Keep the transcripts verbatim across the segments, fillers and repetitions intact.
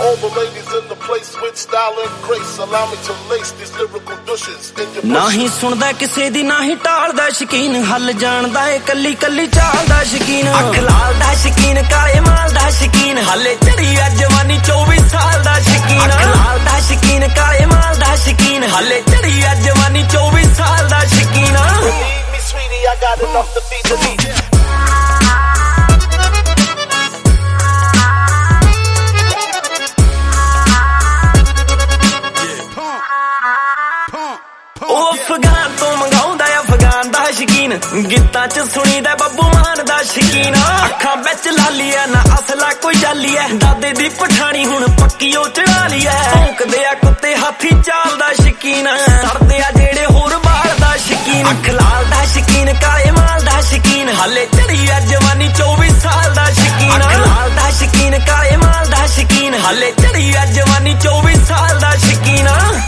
All the ladies in the place with style and grace. Allow me to lace these lyrical douches in your ना ही सुनदा किसे दी ना ही टालदा शकीन हल जानदा ए कल्ली कल्ली चालदा शकीन अख लालदा शकीन काले मालदा शकीन हले चढ़ी आ जवानी चौबीस साल दा शकीन अख लालदा शकीन काले मालदा शकीन हले चढ़ी आ जवानी चौबीस साल दा शकीन Believe me sweetie, I got enough to feed the need. Afghan तो मंगाउंदा अफगान दा शकीन गीतां च सुनीदा बब्बू मान दा शकीन अखां विच लाली है ना असला कोई जाली है दादे दी पठानी हुण पक्की ओ चढ़ा ली है भौंकदे आ कुत्ते हाथी चाल दा शकीन सड़दे आ जेड़े होर बाल दा शकीन अख लाल दा शकीन काले माल दा शकीन हले चढ़ी आ जवानी चौबीस साल दा शकीन अख लाल दा शकीन काले माल दा शकीन हले चढ़ी आ जवानी चौबीस साल दा शकीन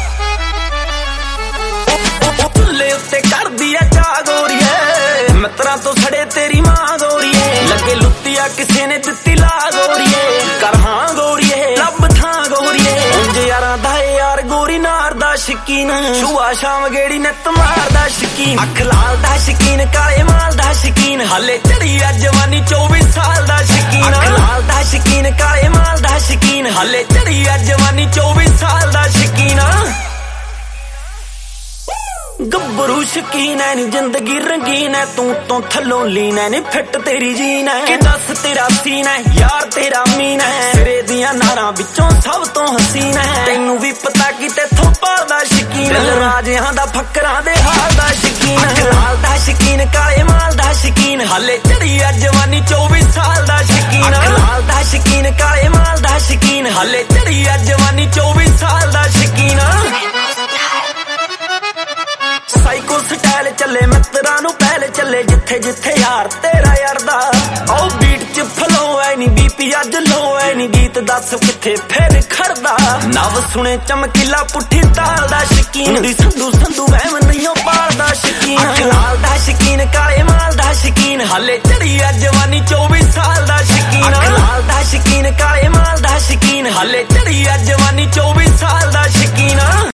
चुल्ले उत्ते कर दिया चा गोरीए मित्रा तो सड़े तेरी मां गोरीए लगे लुत्तिया किसे ने दित्ती ला गोरीए कर हाँ गोरीए लब थां गोरीए उंज यारां दा यार गोरी नार दा शकीन सुबह शाम गेड़ी नित मार दा शकीन अख लाल दा शकीन काले माल दा शकीन हले चढ़ी आ जवानी चौबीस साल दा शकीन अख लाल दा शकीन काले माल दा शकीन हले चढ़ी आ जवानी चौबीस साल दा शकीन गब्बरू शकीन है नी जिंदगी रंगीन है तू तो थलों लीन है नी फिट तेरी जीन है कि दस तेरा सीन है यार तेरा मीन है सिरे दियां नारां विचों सब तो हसीन है तैनू भी पता कि तेथों पालदा शकीन राजियां दा फकरां दे हाल दा शकीन अख लाल दा शकीन काले माल दा शकीन हले चढ़ी आ जवानी चौबीस साल दा शकीन अख लाल दा शकीन काले माल दा शकीन हले चढ़ी आ जवानी चौबीस साल दा शकीन साइको स्टाइल चले मित्रा नू पहले चले जिथे जिथे यार तेरा यार दा ओ बीट च फ्लो है नी बीपी अज लो है नी गीत दस किथे फिर खड़दा नव सुने चमकीला पुठी ताल दा शकीन दी संधू संधू वहम नहीं पालदा शकीन अख लाल दा शकीन काले माल दा शकीन हले चढ़ी आ जवानी चौबीस साल दा शकीन अख लाल दा शकीन काले माल दा शकीन हले चढ़ी आ जवानी चौबीस साल दा शकीन।